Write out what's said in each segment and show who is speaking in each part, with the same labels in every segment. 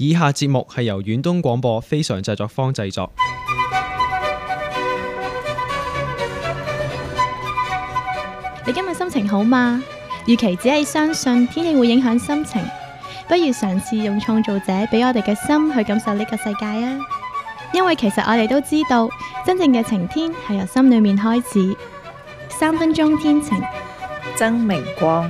Speaker 1: 以下節目係由遠東廣播非常製作坊製作。
Speaker 2: 你今日心情好嗎？與其只係相信天氣會影響心情，不如嘗試用創造者俾我哋嘅心去感受呢個世界啊！因為其實我哋都知道，真正嘅晴天係由心裏面開始。3分鐘天晴，
Speaker 3: 曾明光。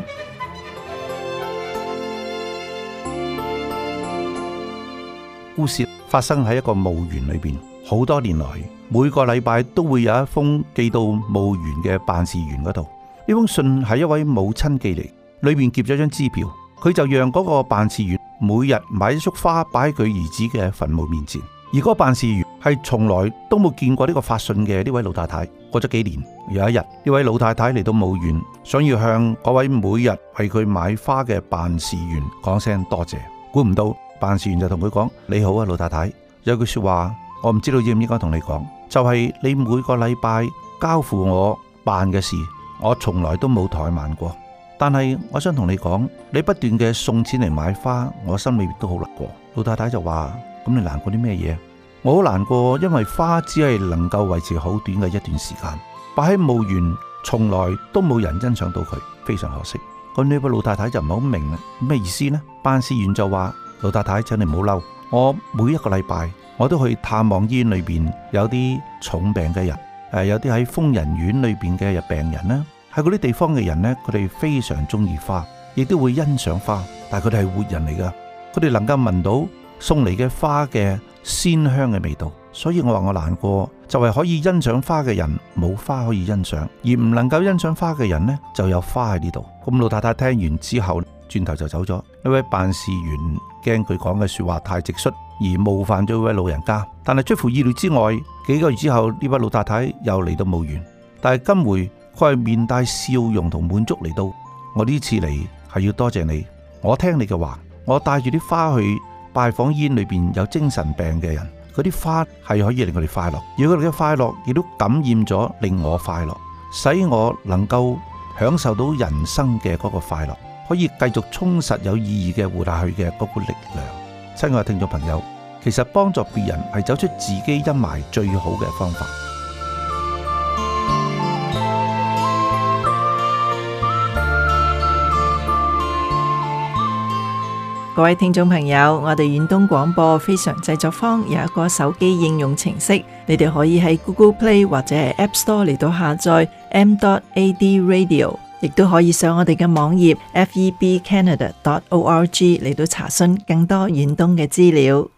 Speaker 4: 故事發生喺一個墓園裏邊，好多年來每個禮拜都會有一封寄到墓園嘅辦事員嗰度。呢封信係一位母親寄嚟，裏面夾咗張支票，佢就讓嗰個辦事員每日買一束花擺喺佢兒子嘅墳墓面前。而嗰個辦事員係從來都冇見過呢個發信嘅呢位老太太。過咗幾年，有一日呢位老太太嚟到墓園，想要向嗰位每日為佢買花嘅辦事員講聲多謝。估唔到辦事員就同佢講：你好啊，老太太，有句說話我唔知道應唔應該同你講，就係你每個禮拜交付我辦嘅事，我從來都冇怠慢過，但係我想同你講，你不斷嘅送錢嚟買花，我心裏都好難過。老太太就話：咁你難過啲咩嘢？我好難過，因為花只係能夠維持好短嘅一段時間，擺喺墓園從來都冇人欣賞到佢，非常可惜。咁呢位老太太就唔係好明啦，咩意思呢？辦事員就話：老太太，請你唔好嬲，我每一個禮拜我都去探望醫院裏邊有啲重病嘅人，有啲喺瘋人院裏邊嘅病人啦，喺嗰啲地方嘅人呢，佢哋非常中意花，亦都會欣賞花，但係佢哋係活人嚟噶，佢哋能夠聞到送嚟嘅花嘅鮮香嘅味道，所以我話我難過，就係可以欣賞花嘅人冇花可以欣賞，而唔能夠欣賞花嘅人呢，就有花喺呢度。咁老太太聽完之後，轉頭就走咗。呢位辦事員驚佢講嘅說話太直率，而冒犯咗一位老人家。但係出乎意料之外，幾個月之後，呢位老太太又嚟到墓園，但係今回佢係面帶笑容同滿足嚟到。我呢次嚟係要多謝你，我聽你嘅話，我帶住啲花去拜訪醫院裏邊有精神病嘅人，嗰啲花係可以令佢哋快樂，而佢哋嘅快樂亦都感染咗令我快樂，使我能夠享受到人生嘅嗰個快樂，可以繼續充實有意義嘅活下去嘅嗰股力量。親愛嘅聽眾朋友，其實幫助別人係走出自己陰霾最好嘅方法。
Speaker 3: 各位聽眾朋友，我哋遠東廣播非常製作坊有一個手機應用程式，你哋可以喺 Google Play 或者係 App Store 嚟到下載 m.ad radio， 亦都可以上我哋嘅網頁 febcanada.org 嚟到查詢更多遠東嘅資料。